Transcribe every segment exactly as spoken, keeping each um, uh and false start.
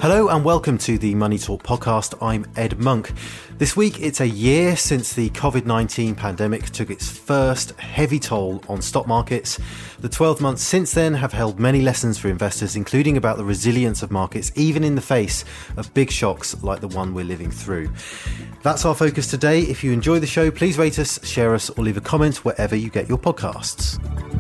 Hello and welcome to the Money Talk podcast. I'm Ed Monk. This week it's a year since the covid nineteen pandemic took its first heavy toll on stock markets. The twelve months since then have held many lessons for investors, including about the resilience of markets, even in the face of big shocks like the one we're living through. That's our focus today. If you enjoy the show, please rate us, share us, or leave a comment wherever you get your podcasts.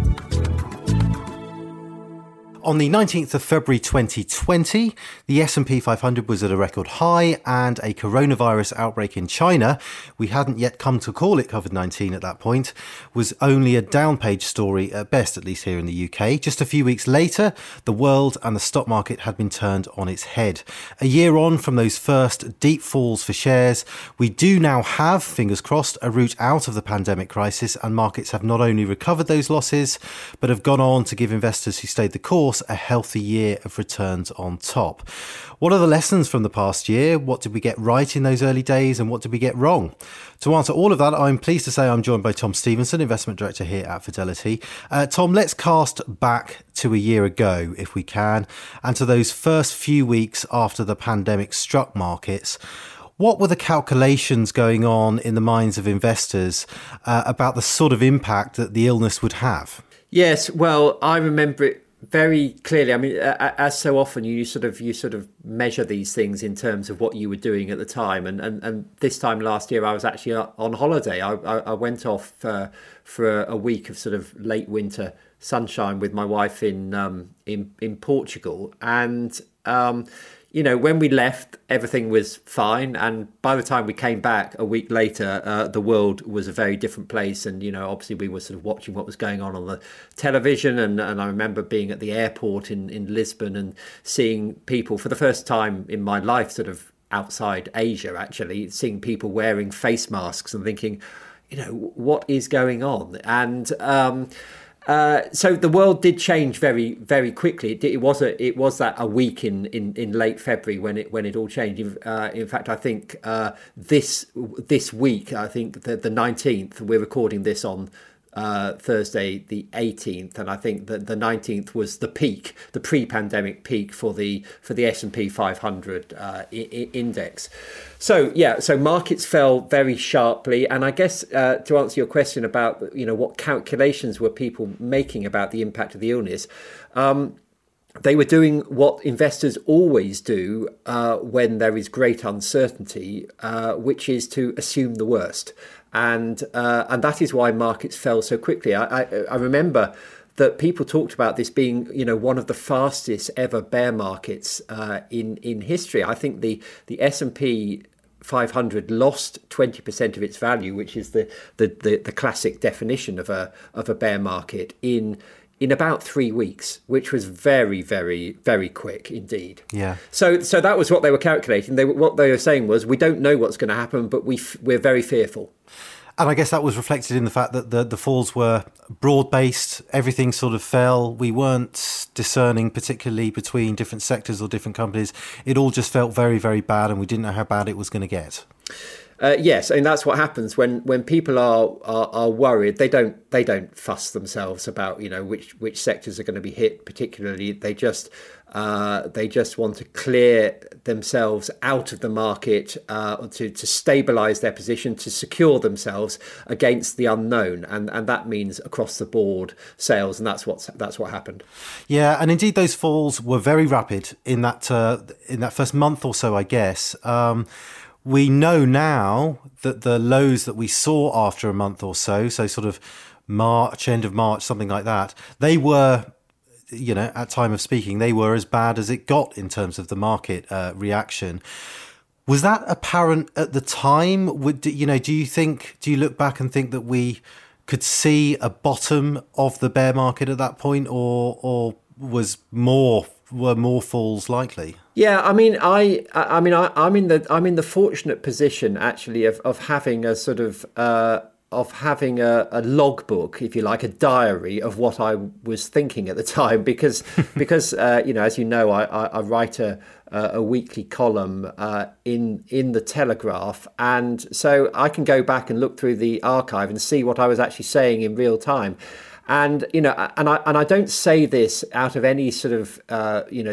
On the nineteenth of February twenty twenty, the S and P five hundred was at a record high, and a coronavirus outbreak in China, we hadn't yet come to call it covid nineteen at that point, was only a down-page story at best, at least here in the U K. Just a few weeks later, the world and the stock market had been turned on its head. A year on from those first deep falls for shares, we do now have, fingers crossed, a route out of the pandemic crisis, and markets have not only recovered those losses, but have gone on to give investors who stayed the course a healthy year of returns on top. What are the lessons from the past year? What did we get right in those early days, and what did we get wrong? To answer all of that, I'm pleased to say I'm joined by Tom Stevenson, Investment Director here at Fidelity. Uh, Tom, let's cast back to a year ago, if we can, and to those first few weeks after the pandemic struck markets. What were the calculations going on in the minds of investors uh, about the sort of impact that the illness would have? Yes, well, I remember it very clearly. I mean, as so often, you sort of you sort of measure these things in terms of what you were doing at the time. And and, and this time last year, I was actually on holiday. I, I, I went off uh, for a week of sort of late winter sunshine with my wife in um, in in Portugal. And um, you know, when we left, everything was fine. And by the time we came back a week later, uh, the world was a very different place. And, you know, obviously we were sort of watching what was going on on the television. And, and I remember being at the airport in, in Lisbon and seeing people for the first time in my life, sort of outside Asia, actually, seeing people wearing face masks and thinking, you know, what is going on? And um Uh, so the world did change very, very quickly. It, it was a, it was that a week in, in, in late February when it when it all changed. Uh, in fact, I think uh, this this week, I think the the nineteenth, we're recording this on uh, Thursday the eighteenth, and I think that the nineteenth was the peak, the pre-pandemic peak for the for the S and P five hundred uh, I- index. So yeah, so markets fell very sharply, and I guess uh, to answer your question about, you know, what calculations were people making about the impact of the illness, um, they were doing what investors always do uh, when there is great uncertainty, uh, which is to assume the worst, and uh, and that is why markets fell so quickly. I, I, I remember that people talked about this being, you know, one of the fastest ever bear markets uh, in in history. I think the the S and P five hundred lost twenty percent of its value, which is the, the, the, the classic definition of a of a bear market, in in about three weeks, which was very, very, very quick indeed. Yeah. So so that was what they were calculating. They what they were saying was, we don't know what's going to happen, but we f- we're very fearful. And I guess that was reflected in the fact that the, the falls were broad-based. Everything sort of fell. We weren't discerning particularly between different sectors or different companies. It all just felt very, very bad, and we didn't know how bad it was going to get. Uh, yes, and that's what happens when, when people are, are are worried. They don't they don't fuss themselves about, you know, which which sectors are going to be hit particularly. They just uh, they just want to clear themselves out of the market uh, to to stabilise their position, to secure themselves against the unknown, and and that means across the board sales, and that's what's that's what happened. Yeah, and indeed those falls were very rapid in that uh, in that first month or so, I guess. Um, We know now that the lows that we saw after a month or so, so sort of March, end of March, something like that, they were, you know, at time of speaking, they were as bad as it got in terms of the market uh, reaction. Was that apparent at the time? Would, you know, do you think, do you look back and think that we could see a bottom of the bear market at that point, or or was more were more falls likely? Yeah, I mean, I, I mean, I, I'm in the, I'm in the fortunate position actually of, of having a sort of, uh, of having a, a logbook, if you like, a diary of what I was thinking at the time, because, because uh, you know, as you know, I, I, I write a, a weekly column uh, in in the Telegraph, and so I can go back and look through the archive and see what I was actually saying in real time. And, you know, and I and I don't say this out of any sort of, uh, you know,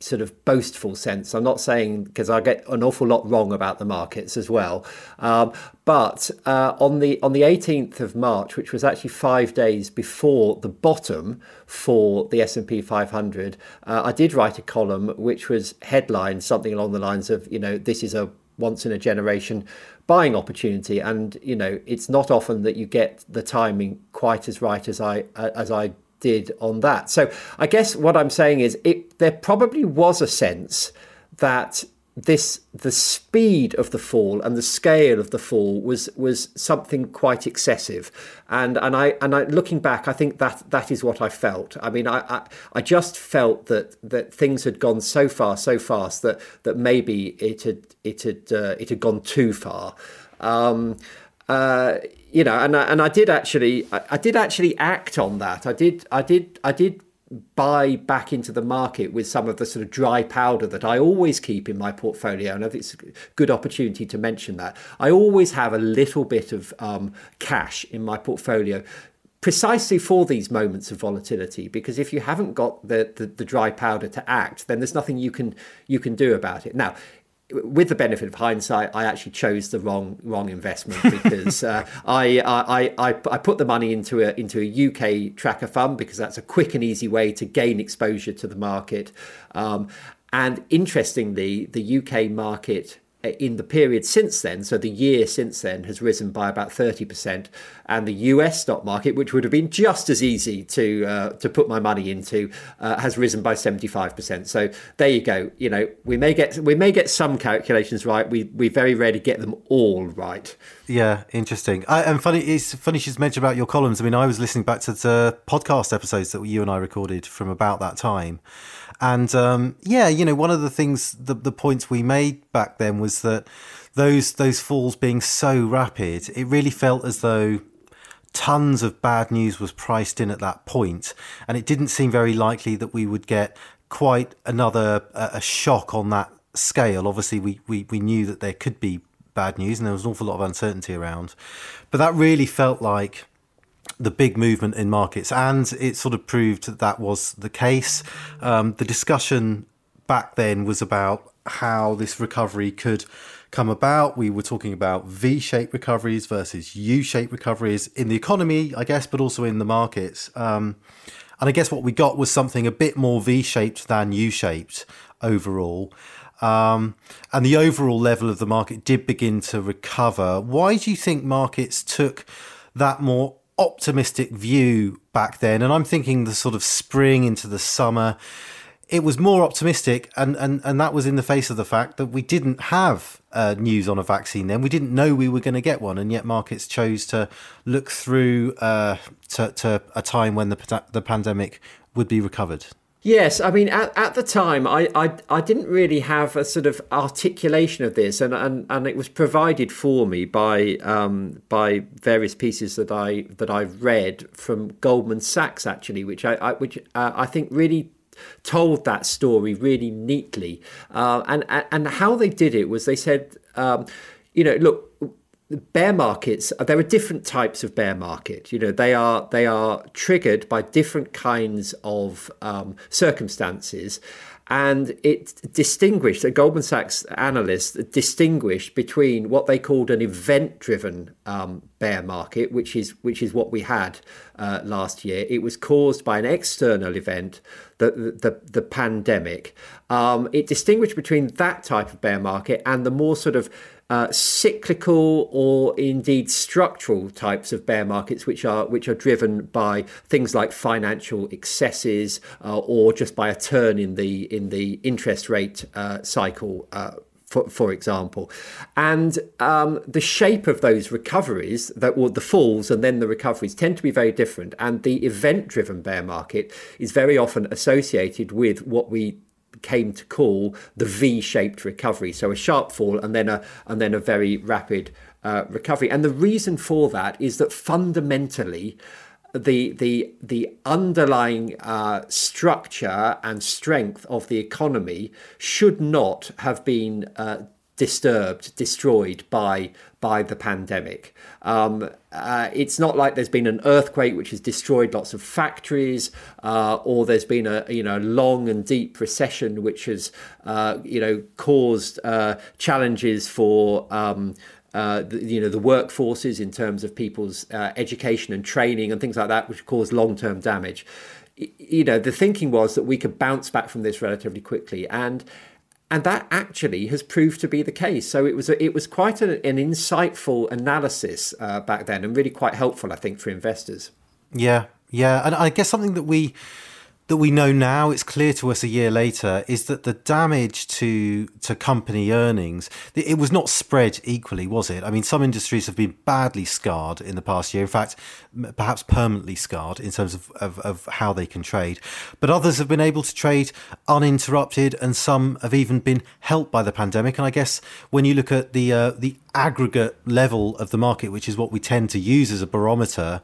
sort of boastful sense. I'm not saying, because I get an awful lot wrong about the markets as well. Um, but uh, on the on the eighteenth of March, which was actually five days before the bottom for the S and P five hundred, uh, I did write a column which was headlined something along the lines of, you know, this is a once in a generation buying opportunity, and you know, it's not often that you get the timing quite as right as I uh, as I did on that. So I guess what I'm saying is it there probably was a sense that this the speed of the fall and the scale of the fall was was something quite excessive, and and I and I looking back, I think that that is what I felt. I mean, I I, I just felt that that things had gone so far so fast that that maybe it had it had uh, it had gone too far. Um, uh, you know, and I, and I did actually, I, I did actually act on that. I did, I did, I did buy back into the market with some of the sort of dry powder that I always keep in my portfolio. And I think it's a good opportunity to mention that. I always have a little bit of um, cash in my portfolio, precisely for these moments of volatility, because if you haven't got the, the, the dry powder to act, then there's nothing you can you can do about it. Now, with the benefit of hindsight, I actually chose the wrong wrong investment because uh, I, I I I put the money into a into a U K tracker fund because that's a quick and easy way to gain exposure to the market. Um, and interestingly, the U K market in the period since then, so the year since then, has risen by about thirty percent, and the U S stock market, which would have been just as easy to uh, to put my money into, uh, has risen by seventy-five percent. So there you go. You know, we may get we may get some calculations right. We we very rarely get them all right. Yeah, interesting. I, and funny, it's funny she's mentioned about your columns. I mean, I was listening back to the podcast episodes that you and I recorded from about that time. And um, yeah, you know, one of the things, the, the points we made back then was that those those falls being so rapid, it really felt as though tons of bad news was priced in at that point, and it didn't seem very likely that we would get quite another uh, a shock on that scale. Obviously, we, we we knew that there could be bad news, and there was an awful lot of uncertainty around, but that really felt like the big movement in markets, and it sort of proved that that was the case. Um, the discussion back then was about how this recovery could come about. We were talking about V-shaped recoveries versus U-shaped recoveries in the economy, I guess, but also in the markets. Um, and I guess what we got was something a bit more V-shaped than U-shaped overall. Um, and the overall level of the market did begin to recover. Why do you think markets took that more optimistic view back then? And I'm thinking the sort of spring into the summer, it was more optimistic, and and and that was in the face of the fact that we didn't have uh, news on a vaccine then. We didn't know we were going to get one, and yet markets chose to look through uh, to, to a time when the the pandemic would be recovered. Yes, I mean, at, at the time, I, I I didn't really have a sort of articulation of this, and and, and it was provided for me by um, by various pieces that I that I've read from Goldman Sachs, actually, which I, I which uh, I think really told that story really neatly, uh, and and how they did it was they said, um, you know, look. Bear markets, there are different types of bear market. You know, they are they are triggered by different kinds of um, circumstances, and it distinguished. The Goldman Sachs analysts distinguished between what they called an event-driven um, bear market, which is which is what we had uh, last year. It was caused by an external event, the the, the pandemic. Um, it distinguished between that type of bear market and the more sort of Uh, cyclical or indeed structural types of bear markets, which are which are driven by things like financial excesses uh, or just by a turn in the in the interest rate uh, cycle, uh, for for example. And um, the shape of those recoveries, that or the falls and then the recoveries, tend to be very different. And the event-driven bear market is very often associated with what we came to call the V-shaped recovery, so a sharp fall and then a and then a very rapid uh, recovery. And the reason for that is that fundamentally, the the the underlying uh, structure and strength of the economy should not have been uh, disturbed, destroyed by by the pandemic. Um, uh, it's not like there's been an earthquake which has destroyed lots of factories, uh, or there's been a you know long and deep recession which has uh, you know caused uh, challenges for um, uh, the, you know the workforces in terms of people's uh, education and training and things like that, which cause long-term damage. You know, the thinking was that we could bounce back from this relatively quickly, and and that actually has proved to be the case. So it was a, it was quite a, an insightful analysis uh, back then, and really quite helpful, I think, for investors. Yeah, yeah, and I guess something that we that we know now, it's clear to us a year later, is that the damage to to company earnings, it was not spread equally, was it? I mean, some industries have been badly scarred in the past year, in fact, perhaps permanently scarred in terms of, of, of how they can trade. But others have been able to trade uninterrupted, and some have even been helped by the pandemic. And I guess when you look at the uh, the aggregate level of the market, which is what we tend to use as a barometer,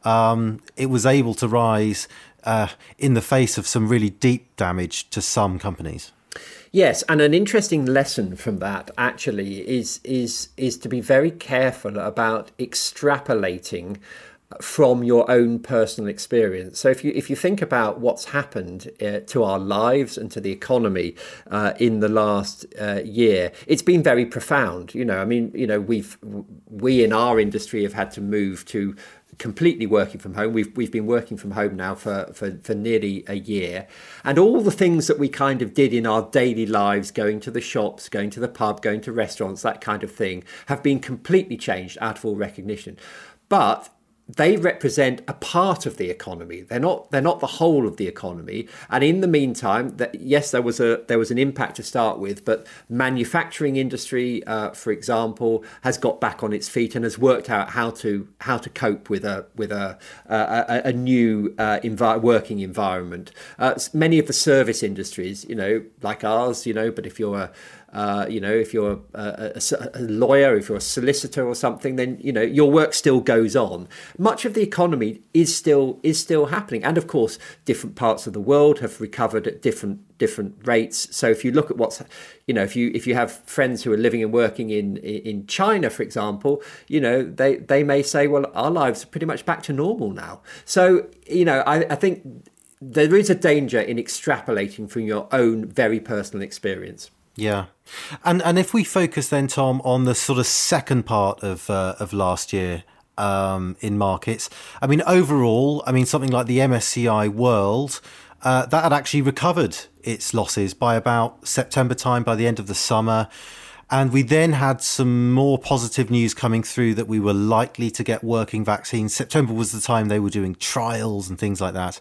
um, it was able to rise Uh, in the face of some really deep damage to some companies. Yes, and an interesting lesson from that actually is is is to be very careful about extrapolating from your own personal experience. So if you if you think about what's happened uh, to our lives and to the economy uh, in the last uh, year, it's been very profound. You know, I mean, you know, we've we in our industry have had to move to completely working from home. We've we've been working from home now for, for, for nearly a year. And all the things that we kind of did in our daily lives, going to the shops, going to the pub, going to restaurants, that kind of thing, have been completely changed out of all recognition. But they represent a part of the economy. They're not they're not the whole of the economy. And in the meantime, that yes, there was a there was an impact to start with, but manufacturing industry, uh, for example, has got back on its feet and has worked out how to how to cope with a with a a, a new uh, envi- working environment. Uh, many of the service industries, you know, like ours, you know, but if you're a Uh, you know, if you're a, a, a lawyer, if you're a solicitor or something, then, you know, your work still goes on. Much of the economy is still is still happening. And of course, different parts of the world have recovered at different different rates. So if you look at what's, you know, if you if you have friends who are living and working in in China, for example, you know, they, they may say, well, our lives are pretty much back to normal now. So, you know, I, I think there is a danger in extrapolating from your own very personal experience. Yeah. And and if we focus then, Tom, on the sort of second part of uh, of last year um, in markets, I mean, overall, I mean, something like the M S C I World, uh, that had actually recovered its losses by about September time, by the end of the summer. And we then had some more positive news coming through that we were likely to get working vaccines. September was the time they were doing trials and things like that.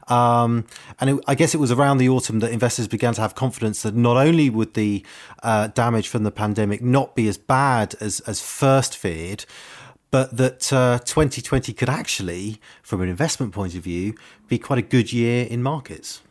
Um, and it, I guess it was around the autumn that investors began to have confidence that not only would the uh, damage from the pandemic not be as bad as, as first feared, but that uh, twenty twenty could actually, from an investment point of view, be quite a good year in markets.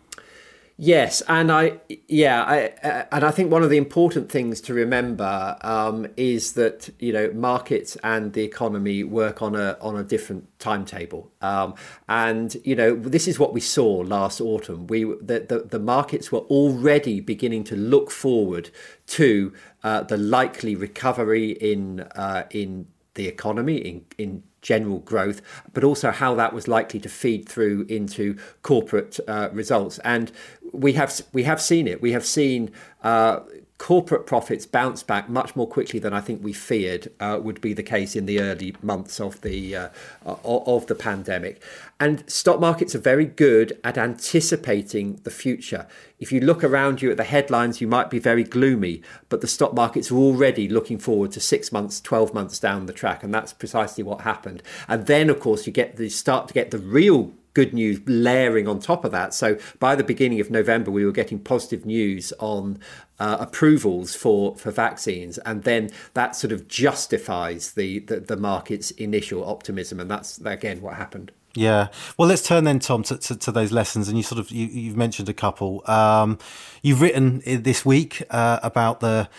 Yes, and I yeah, I uh, and I think one of the important things to remember um, is that, you know, markets and the economy work on a on a different timetable, um, and you know, this is what we saw last autumn. We the the, the markets were already beginning to look forward to uh, the likely recovery in uh, in the economy, in in general growth, but also how that was likely to feed through into corporate uh, results. And we have we have seen it. We have seen uh, corporate profits bounce back much more quickly than I think we feared uh, would be the case in the early months of the uh, of the pandemic. And stock markets are very good at anticipating the future. If you look around you at the headlines, you might be very gloomy, but the stock markets are already looking forward to six months, twelve months down the track. And that's precisely what happened. And then, of course, you get the start to get the real good news layering on top of that. So by the beginning of November, we were getting positive news on uh, approvals for, for vaccines. And then that sort of justifies the, the, the market's initial optimism. And that's, again, what happened. Yeah. Well, let's turn then, Tom, to, to, to those lessons. And you sort of, you, you've mentioned a couple. Um, you've written this week uh, about the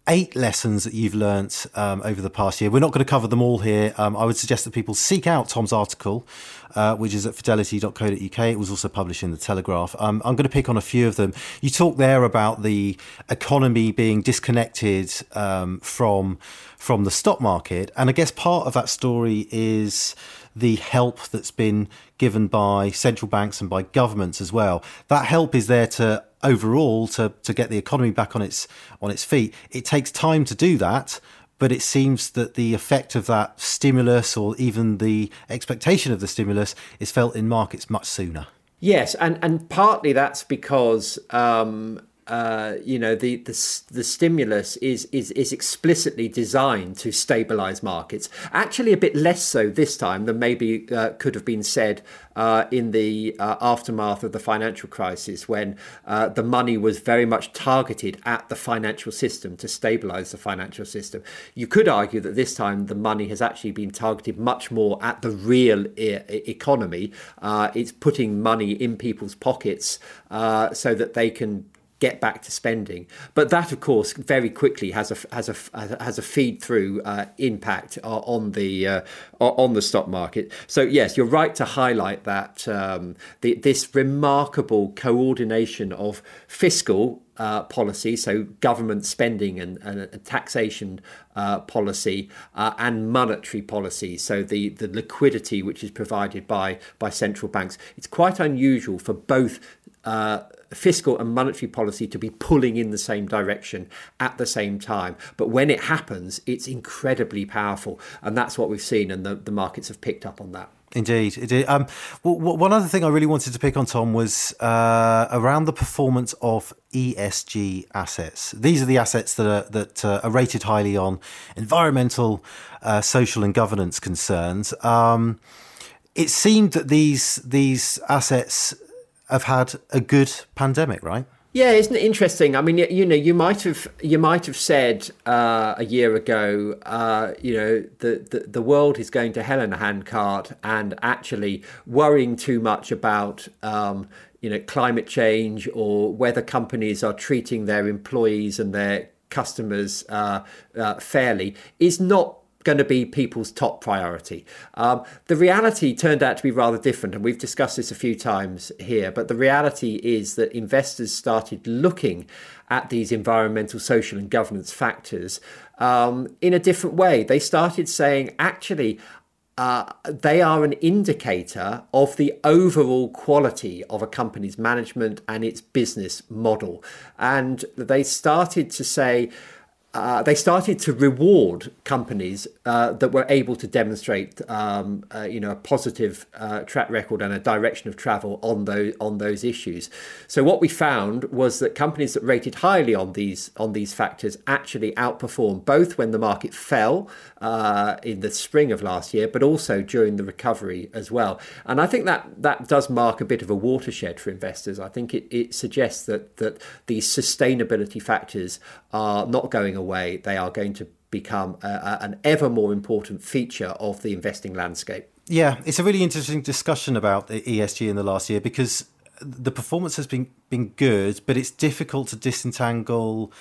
eight lessons that you've learnt um, over the past year. We're not going to cover them all here. Um, I would suggest that people seek out Tom's article, uh, which is at fidelity dot co dot uk. It was also published in the Telegraph. Um, I'm going to pick on a few of them. You talk there about the economy being disconnected um, from from the stock market, and I guess part of that story is the help that's been given by central banks and by governments as well. That help is there to overall to to get the economy back on its on its feet. It takes time to do that, but it seems that the effect of that stimulus, or even the expectation of the stimulus, is felt in markets much sooner. Yes, and and partly that's because um Uh, you know, the, the the stimulus is is is explicitly designed to stabilise markets. Actually, a bit less so this time than maybe uh, could have been said uh, in the uh, aftermath of the financial crisis, when uh, the money was very much targeted at the financial system to stabilise the financial system. You could argue that this time the money has actually been targeted much more at the real e- economy. Uh, it's putting money in people's pockets uh, so that they can get back to spending, but that, of course, very quickly has a has a has a feed through uh, impact on the uh, on the stock market. So yes, you're right to highlight that um, the, this remarkable coordination of fiscal uh, policy, so government spending and, and taxation uh, policy, uh, and monetary policy, so the the liquidity which is provided by by central banks. It's quite unusual for both Uh, fiscal and monetary policy to be pulling in the same direction at the same time. But when it happens, it's incredibly powerful. And that's what we've seen, and the, the markets have picked up on that. Indeed. Indeed. Um, well, one other thing I really wanted to pick on, Tom, was uh, around the performance of E S G assets. These are the assets that are, that, uh, are rated highly on environmental, uh, social and governance concerns. Um, it seemed that these these assets have had a good pandemic, right? Yeah, isn't it interesting? I mean, you know, you might have you might have said uh, a year ago, uh, you know, the, the the world is going to hell in a handcart, and actually worrying too much about um, you know, climate change, or whether companies are treating their employees and their customers uh, uh, fairly is not going to be people's top priority. Um, the reality turned out to be rather different, and we've discussed this a few times here, but the reality is that investors started looking at these environmental, social and governance factors um, in a different way. They started saying, actually, uh, they are an indicator of the overall quality of a company's management and its business model. And they started to say, Uh, they started to reward companies uh, that were able to demonstrate, um, uh, you know, a positive uh, track record and a direction of travel on those on those issues. So what we found was that companies that rated highly on these on these factors actually outperformed, both when the market fell uh, in the spring of last year, but also during the recovery as well. And I think that that does mark a bit of a watershed for investors. I think it, it suggests that that these sustainability factors are not going away. They are going to become a, a, an ever more important feature of the investing landscape. Yeah, it's a really interesting discussion about the E S G in the last year, because the performance has been been good, but it's difficult to disentangle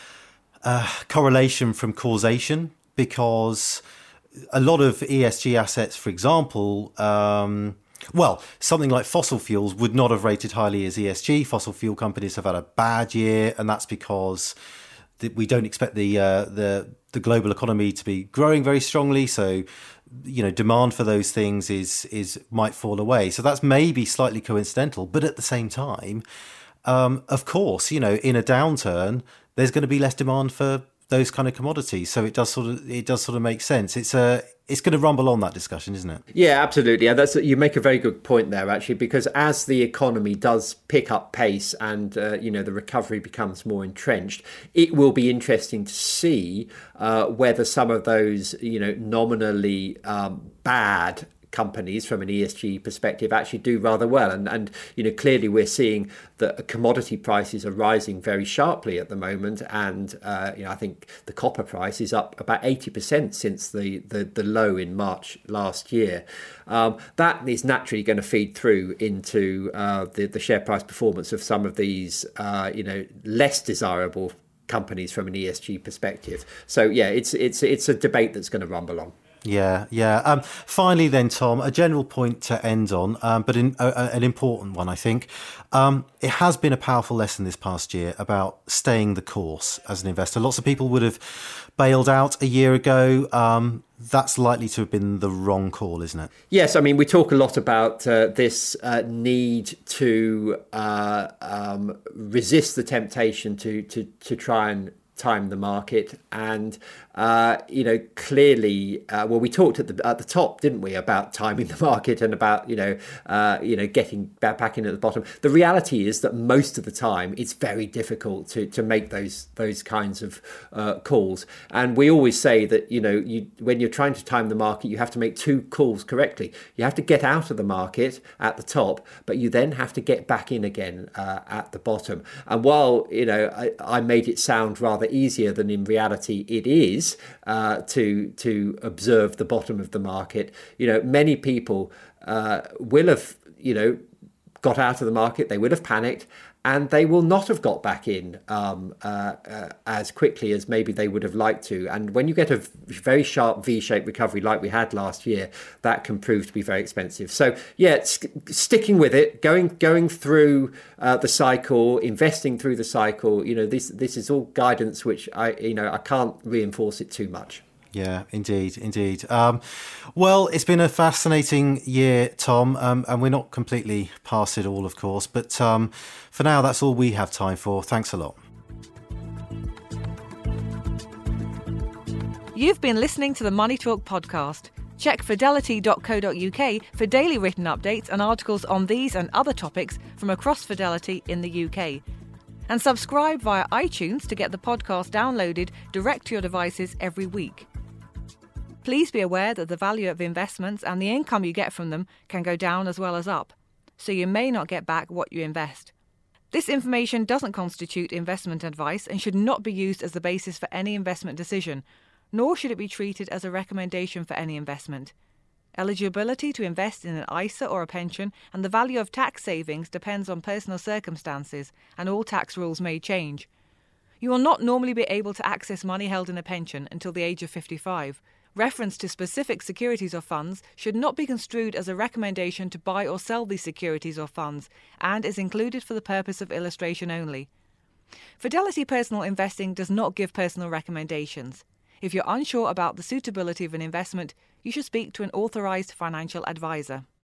uh, correlation from causation, because a lot of E S G assets, for example, um, well, something like fossil fuels would not have rated highly as E S G. Fossil fuel companies have had a bad year, and that's because we don't expect the uh, the the global economy to be growing very strongly, so you know, demand for those things is is might fall away. So that's maybe slightly coincidental, but at the same time, um, of course, you know, in a downturn, there's going to be less demand for those kind of commodities. So it does sort of it does sort of make sense. It's a it's going to rumble on, that discussion, isn't it? Yeah, absolutely. And that's you make a very good point there, actually, because as the economy does pick up pace and uh, you know, the recovery becomes more entrenched, it will be interesting to see uh, whether some of those, you know, nominally um, bad companies from an E S G perspective actually do rather well. And, and you know, clearly we're seeing that commodity prices are rising very sharply at the moment. And, uh, you know, I think the copper price is up about eighty percent since the, the, the low in March last year. Um, that is naturally going to feed through into uh, the, the share price performance of some of these, uh, you know, less desirable companies from an E S G perspective. So yeah, it's it's it's a debate that's going to rumble on. Yeah, yeah. Um, finally, then, Tom, a general point to end on, um, but in, uh, an important one, I think. Um, it has been a powerful lesson this past year about staying the course as an investor. Lots of people would have bailed out a year ago. Um, that's likely to have been the wrong call, isn't it? Yes, I mean, we talk a lot about uh, this uh, need to uh, um, resist the temptation to to to try and time the market, and uh, you know, clearly, uh, well, we talked at the at the top, didn't we, about timing the market and about you know, uh, you know, getting back in at the bottom. The reality is that most of the time, it's very difficult to to make those those kinds of uh, calls. And we always say that you know, you when you're trying to time the market, you have to make two calls correctly. You have to get out of the market at the top, but you then have to get back in again uh, at the bottom. And while you know, I, I made it sound rather easier than in reality it is uh, to to observe the bottom of the market. You know, many people uh, will have you know got out of the market. They would have panicked, and they will not have got back in um, uh, uh, as quickly as maybe they would have liked to. And when you get a very sharp V-shaped recovery like we had last year, that can prove to be very expensive. So yeah, st- sticking with it, going going through uh, the cycle, investing through the cycle. You know, this this is all guidance which I you know I can't reinforce it too much. Yeah, indeed, indeed. Um, well, it's been a fascinating year, Tom, um, and we're not completely past it all, of course. But um, for now, that's all we have time for. Thanks a lot. You've been listening to the Money Talk podcast. Check fidelity dot co dot uk for daily written updates and articles on these and other topics from across Fidelity in the U K. And subscribe via iTunes to get the podcast downloaded direct to your devices every week. Please be aware that the value of investments and the income you get from them can go down as well as up, so you may not get back what you invest. This information doesn't constitute investment advice and should not be used as the basis for any investment decision, nor should it be treated as a recommendation for any investment. Eligibility to invest in an I S A or a pension and the value of tax savings depends on personal circumstances, and all tax rules may change. You will not normally be able to access money held in a pension until the age of fifty-five. Reference to specific securities or funds should not be construed as a recommendation to buy or sell these securities or funds, and is included for the purpose of illustration only. Fidelity Personal Investing does not give personal recommendations. If you're unsure about the suitability of an investment, you should speak to an authorised financial advisor.